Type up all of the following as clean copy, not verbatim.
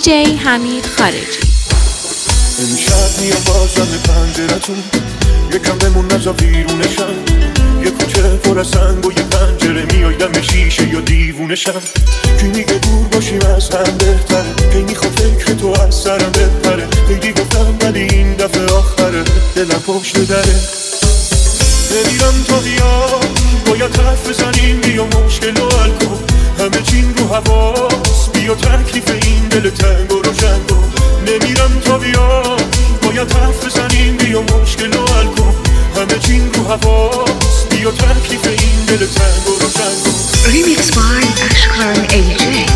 دیجی حمید خارجی. امشب میام بازم پنجرتون، یکم بمون نزا بیرونشم، یه کوچه پر از سنگ و یه پنجره میای دم شیشه یا دیوونشم. کی میگه دور باشیم از هم بهتره، کی میخواد فکر تو از سرم بپره، خیلی گفتم ولی این دفعه آخره، دلم پشت دره. نمیرم تا بیای، باید حرف بزنیم، بیا مشکل و حل کن، همه چین رو حواس، بیا تکلیف این دل تنگ و روشن کن. نمیرم تا بیای، باید حرف بزنیم، بیا مشکل و حل کن، همه چین رو حواس، بیا تکلیف این دل تنگ و روشن کن. ریمیکس بای اشکان ایجی.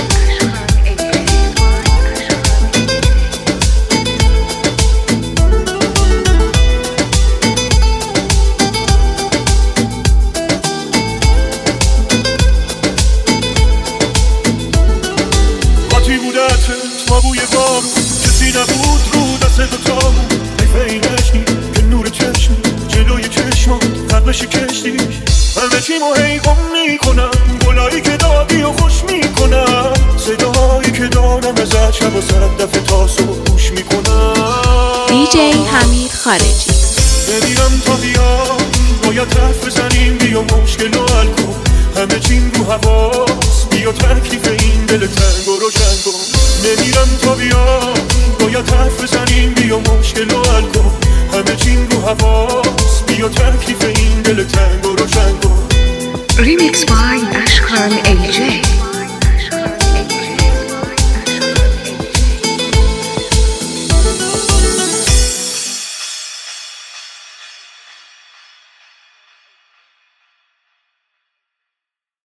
ما بوی بارون کسی نبود رو دست دوتامون، حیفه این عشقی که نور چشمی جلوی چشمات قبلش کشتی. همه چیمو هی گم میکنم، گلایی که دادی و خوش میکنم، صداهایی که دارم ازت شب و سر دفعه تا صبح گوش میکنم. دیجی حمید خارجی. نمیرم تا بیای، باید حرف بزنیم، بیا مشکل و حل کن، همه چیم رو حواس، بیا تکلیف این دل تنگ و روشن کن. نمیرم تا بیای، باید حرف بزنیم، بیا مشکل و حل کن، همه چیم رو حواس، بیا تکلیف این دل تنگ و روشن کن. ریمیکس بای اشکان ایجی.